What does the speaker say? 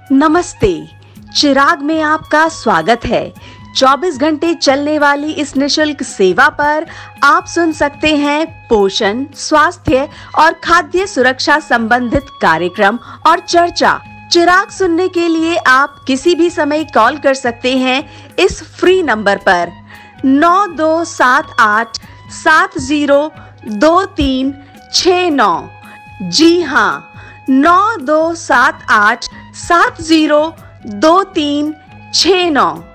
नमस्ते। चिराग में आपका स्वागत है। 24 घंटे चलने वाली इस निशुल्क सेवा पर आप सुन सकते हैं पोषण, स्वास्थ्य और खाद्य सुरक्षा संबंधित कार्यक्रम और चर्चा। चिराग सुनने के लिए आप किसी भी समय कॉल कर सकते हैं इस फ्री नंबर पर 9278702369। जी हाँ, 9278702369।